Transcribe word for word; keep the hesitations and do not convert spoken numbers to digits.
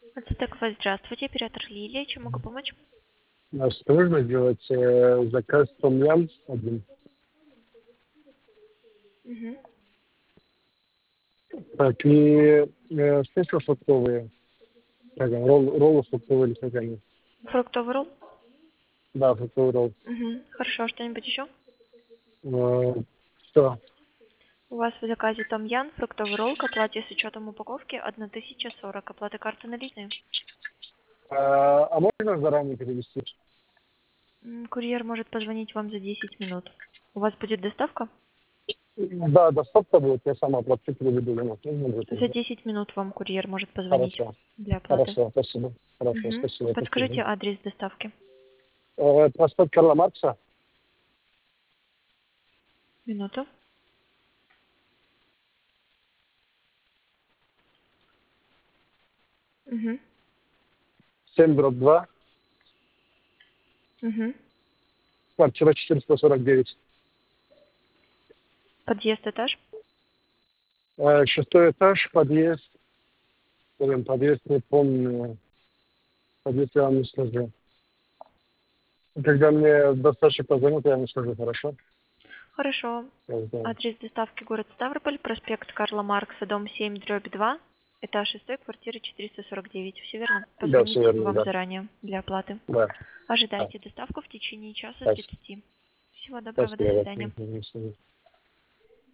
Ацтеква, здравствуйте, оператор Лилия, чем могу помочь? А что нужно сделать? Э, заказ том-ям один. Угу. Так, и э, специал фруктовые. Как они, ролл, роллы фруктовые или как они? Фруктовый ролл? Да, фруктовый ролл. Угу. Хорошо, что-нибудь еще? Э, что? У вас в заказе том ян, фруктовый ролл, к оплате с учетом упаковки тысяча сорок, оплата карты наличные. А, а можно заранее перевести? М, Курьер может позвонить вам за десять минут. У вас будет доставка? Да, доставка будет, я сама оплачу, переведу. Ему. Нужно будет За уже. десять минут вам курьер может позвонить Хорошо. для оплаты. Хорошо, спасибо. Хорошо, Угу. спасибо. Подскажите спасибо. адрес доставки. Э, проспект Карла Маркса, Минуту. Угу. семь дробь два, Угу. квартира четыреста сорок девять. Подъезд, этаж? Э, шестой этаж, подъезд. Блин, подъезд не помню. Подъезд я вам не скажу. Когда мне доставщик позвонит, я ему скажу, хорошо? Хорошо. Я знаю. Адрес доставки город Ставрополь, проспект Карла Маркса, дом семь, дробь два, этаж шестой, квартира четыреста сорок девять. Все верно? Да, все Позвонить верно, вам да. заранее для оплаты. Да. Да. Ожидайте доставку в течение часа Спасибо. тридцати. Всего доброго, до Спасибо. свидания. Спасибо.